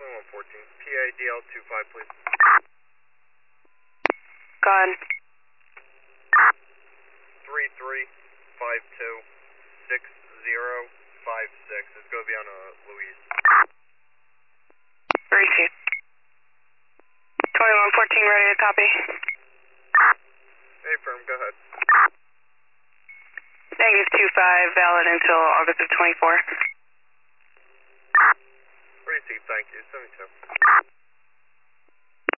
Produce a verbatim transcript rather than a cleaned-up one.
twenty-one fourteen. P A D L two five, please. Go ahead. three three five two six zero five six. It's going to be on a Louise. Receive. twenty-one fourteen, ready to copy. Hey, firm, go ahead. Negative two five, valid until August of twenty-four. Receive, thank you. seventy-two.